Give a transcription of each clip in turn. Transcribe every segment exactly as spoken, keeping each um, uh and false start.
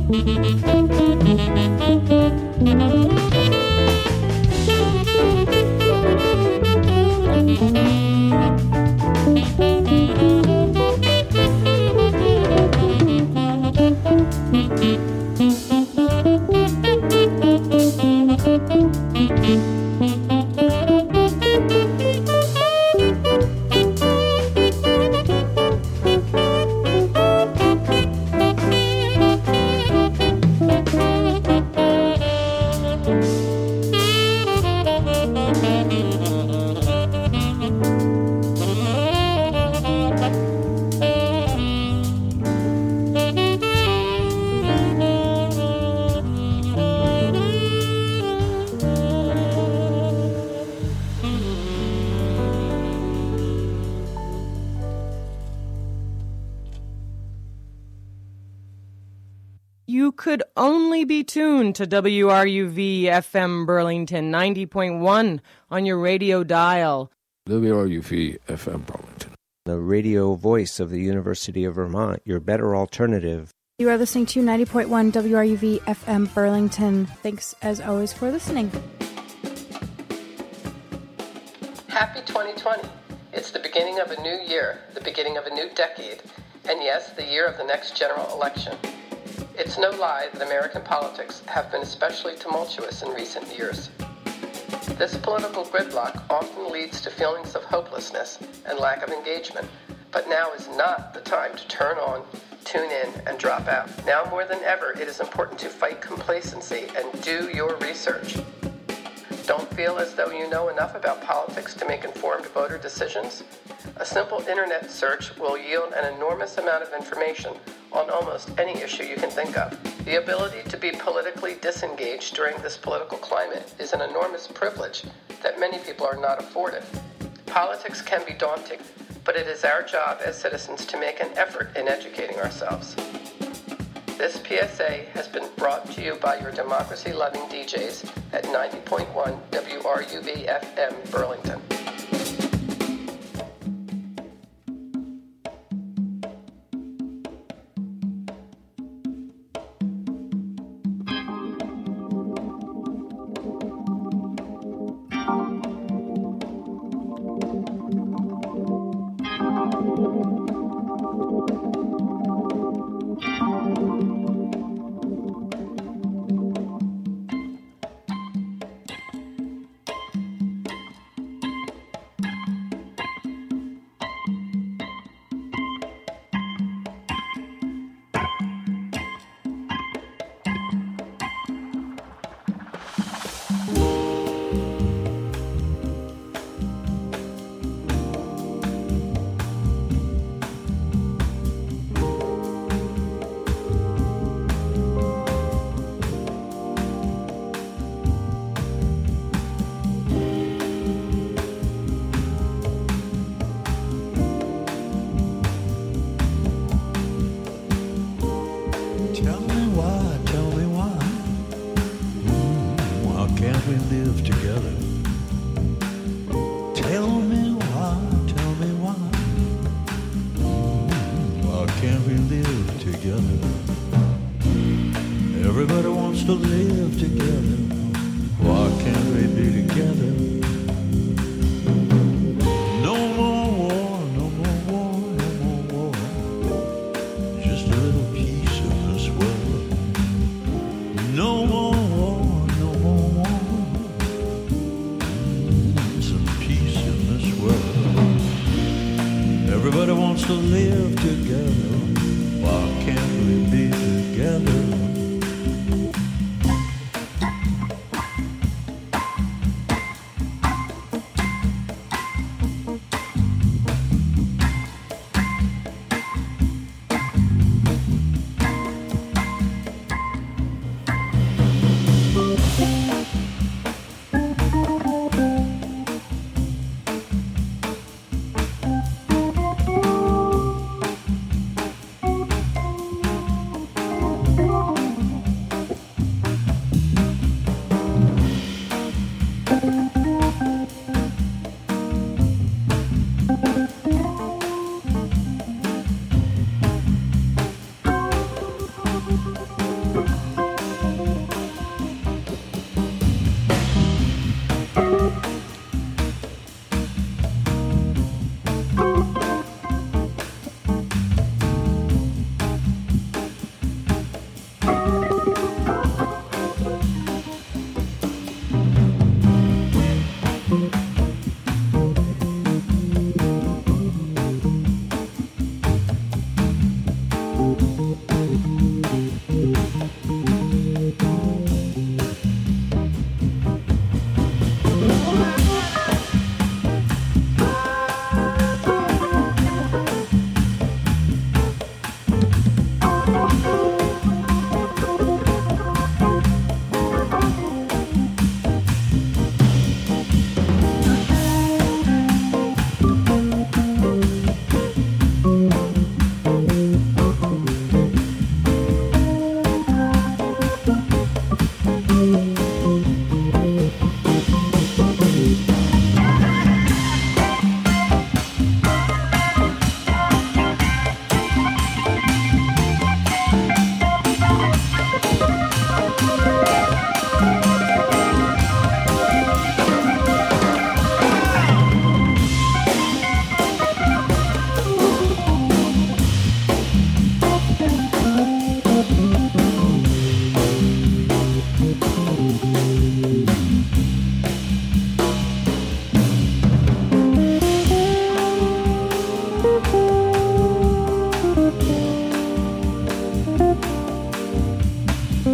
You could only be tuned to W R U V F M Burlington ninety point one on your radio dial. W R U V F M Burlington, the radio voice of the University of Vermont, your better alternative. You are listening to ninety point one W R U V F M Burlington. Thanks, as always, for listening. Happy twenty twenty. It's the beginning of a new year, the beginning of a new decade, and yes, the year of the next general election. It's no lie that American politics have been especially tumultuous in recent years. This political gridlock often leads to feelings of hopelessness and lack of engagement, but now is not the time to turn on, tune in, and drop out. Now more than ever, it is important to fight complacency and do your research. Don't feel as though you know enough about politics to make informed voter decisions? A simple internet search will yield an enormous amount of information on almost any issue you can think of. The ability to be politically disengaged during this political climate is an enormous privilege that many people are not afforded. Politics can be daunting, but it is our job as citizens to make an effort in educating ourselves. This P S A has been brought to you by your democracy-loving D Js at ninety point one W R U V F M Burlington.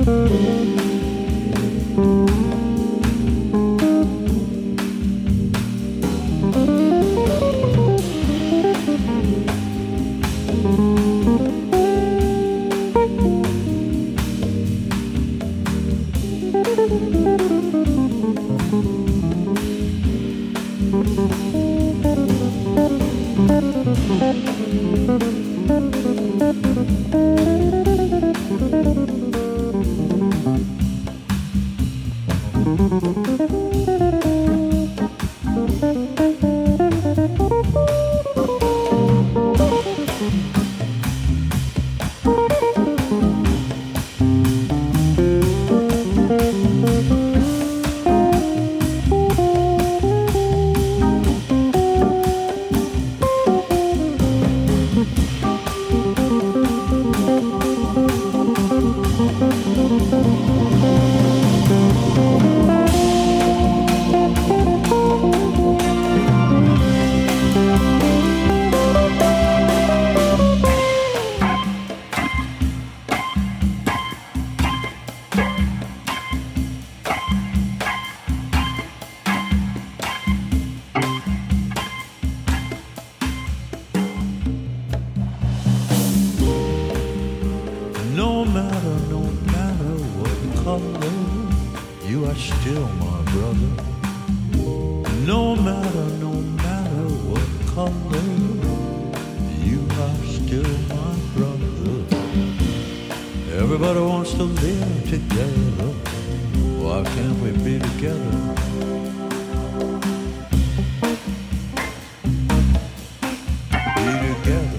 No matter, no matter what color, you are still my brother. No matter, no matter what color, you are still my brother. Everybody wants to live together. Why can't we be together? Be together.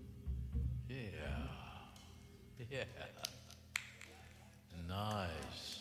Yeah. Nice.